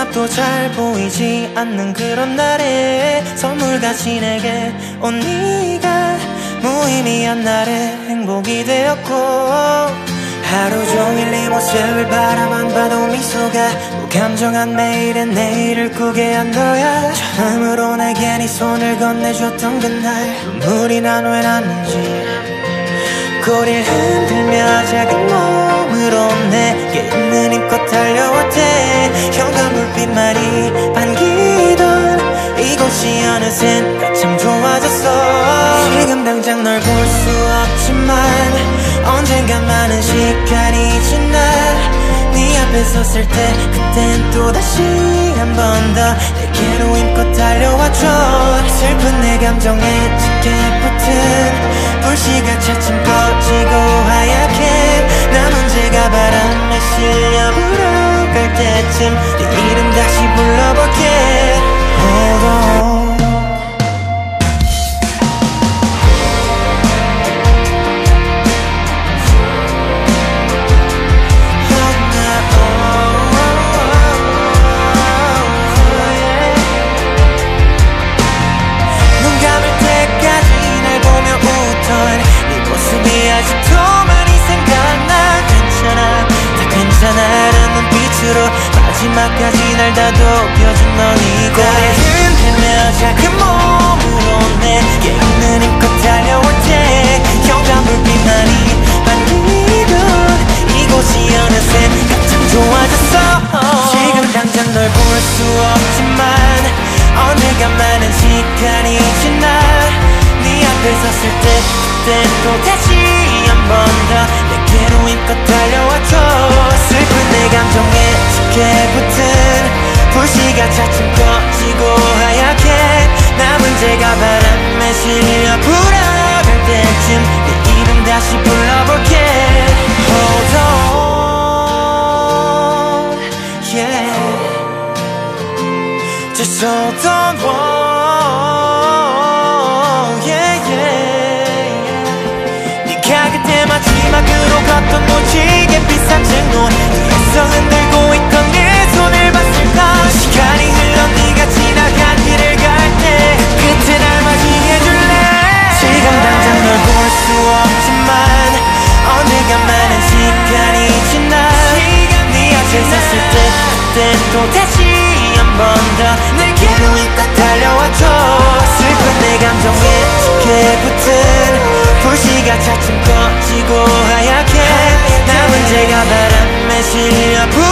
아무것도 잘 보이지 않는 그런 날에 선물같이 내게 온 네가 무의미한 날에 행복이 되었고, 하루 종일 네 모습을 바라만 봐도 미소가 무감정한 매일은 내일을 꾸게 한 너야. 처음으로 내게 네 손을 건네줬던 그날 눈물이 난 왜 났는지, 꼬리를 흔들며 작은 몸으로 내게 있는 힘껏 달려왔대. 현관 불빛만이 반기던 이곳이 어느새 참 좋아졌어. 지금 당장 널 볼 수 없지만 언젠가 많은 시간이 지나 네 앞에 섰을 때 그땐 또다시 한 번 더 내게로 힘껏 달려와줘. 슬픈 내 감정에 짙게 붙은 불씨가 차츰 꺼지고 하얗게 난 언제가 바람에 실려 불어갈 때쯤 네 이름 다시 불러볼게. Hold on. 아직도 많이 생각나. 괜찮아 다 괜찮아라는 눈빛으로 마지막까지 날 다독여준 너니까. 꼬리를 흔들며 작은 몸으로 내게 있는 힘껏 달려올 때 현관 불빛만이 반기던 이곳이 어느새 참 좋아졌어. 지금 당장 널 볼 수 없지만 언젠가 많은 시간이 지나 네 앞에 섰을 때 그땐 또다시 한 번 더 내게로 힘껏 달려와줘. 슬픈 내 감정에 짙게 붙은 불씨가 차츰 꺼지고 하얗게 나 문제가 바람에 실려 불어갈 때쯤 네 이름 다시 불러볼게. Hold on, yeah. Just hold on. 마지막으로 걷던 무지개 비싼 책놓은 뒤에서 흔들고 있던 네 손을 봤을까. 시간이 흘러 네가 지나간 길을 갈 때 끝에 날 맞이해줄래. 지금 당장 널 볼 수 없지만 언젠가 많은 시간이 지나 네 앞에 섰을 때 그땐 또다시 한 번 더 내게로 힘껏 달려와줘. 슬픈 내 감정에 짙게 붙은 불씨가 차츰 꺼지고 하얗게 나 문제가 바람에 실려